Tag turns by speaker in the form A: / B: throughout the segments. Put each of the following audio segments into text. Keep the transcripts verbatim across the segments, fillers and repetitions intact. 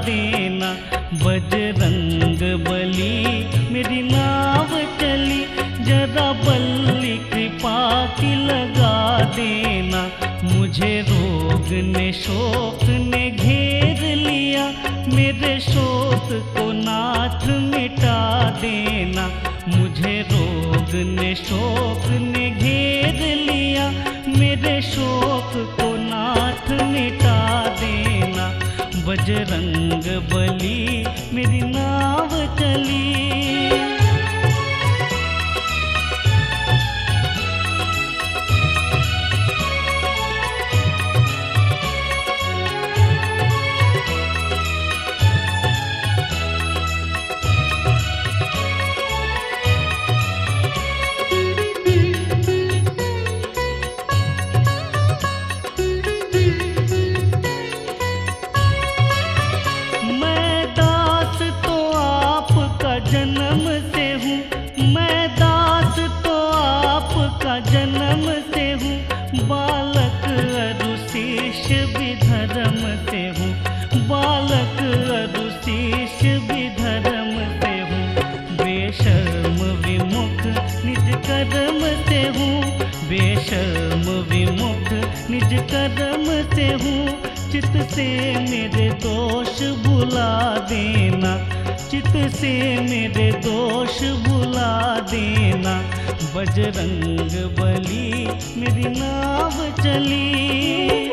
A: देना। बजरंग बली मेरी नाव चली, जरा बल्ली कृपा की लगा देना। मुझे रोग ने शोक ने घेर लिया, मेरे शोक को नाथ मिटा देना। मुझे रोग ने शोक ने घेर लिया, मेरे शोक को नाथ मिटा देना। बजरंग बली मेरी नाव चली। जन्म से हूँ मैं दास तो आपका जन्म से हूँ, बालक अरु शिष्य भी धर्म से हूँ। बालक अरु शिष्य भी धर्म से हूँ, बेशर्म विमुख निज कर्म से हूँ। बेशर्म विमुख निज कर्म से हूँ, चित से मेरे दोष भुला देना। चित से मेरे दोष भुला देना। बजरंग बली मेरी नाव चली।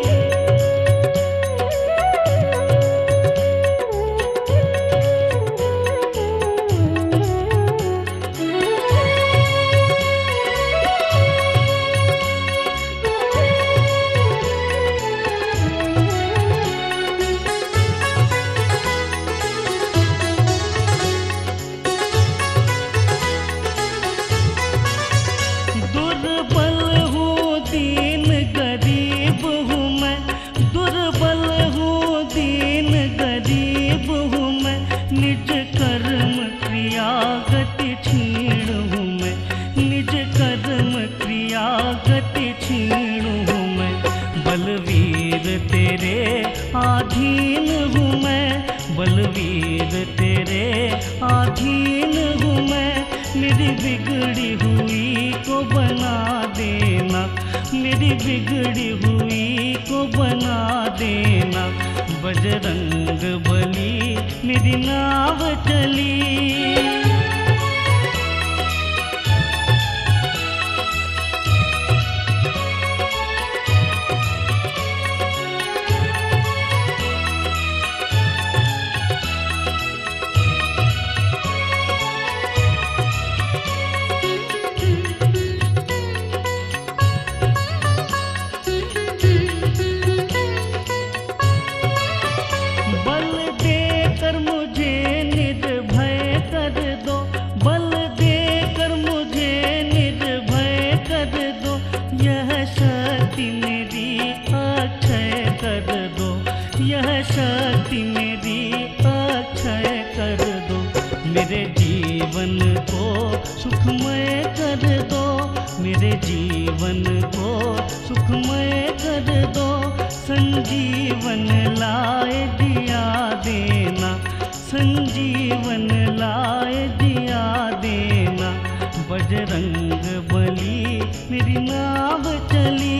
A: निज कर्म क्रिया गति क्षीण हूँ मैं, निज कर्म क्रिया गति क्षीण हूँ मैं। बलवीर तेरे आधीन हूँ मैं, बलवीर तेरे आधीन हूँ मैं। मेरी बिगड़ी हुई को बना देना, मेरी बिगड़ी हुई को बना देना। बजरंग बली मेरी नाव चली। यह शक्ति मेरी अक्षय कर दो, मेरे जीवन को सुखमय कर दो। मेरे जीवन को सुखमय कर दो। संजीवन लाए दिया देना, संजीवन लाए दिया देना। बजरंग बली मेरी नाव चली।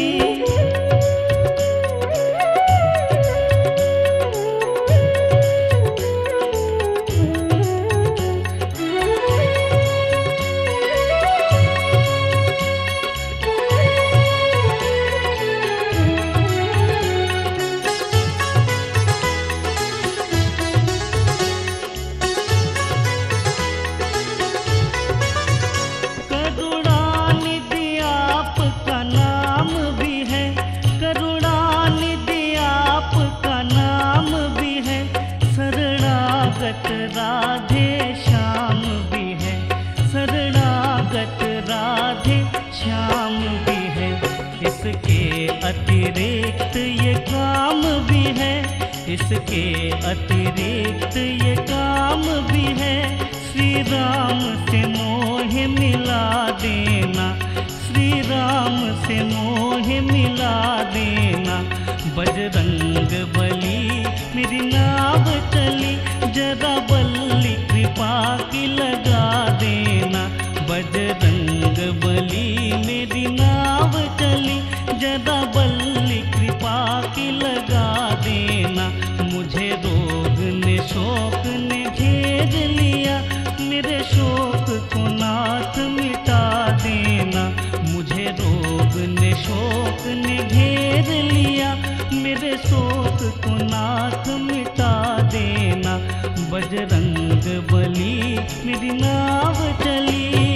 A: राधे श्याम भी है, शरणागत राधे श्याम भी है। इसके अतिरिक्त ये काम भी है, इसके अतिरिक्त ये काम भी है। श्री राम से मोह मिला देना, श्री राम से मोह मिला देना। बजरंग बली मेरी नाव चली, जरा बल्ली कृपा की लगा देना। बजरंग बली मेरी नाव चली, जरा बल्ली कृपा की लगा देना। मुझे रोग ने शोक ने घेर लिया, मेरे शोक को नाथ मिटा देना। मुझे रोग ने शोक ने घेर लिया, मेरे शोक को नाथ मिटा देना। बजरंग बली मेरी नाव चली।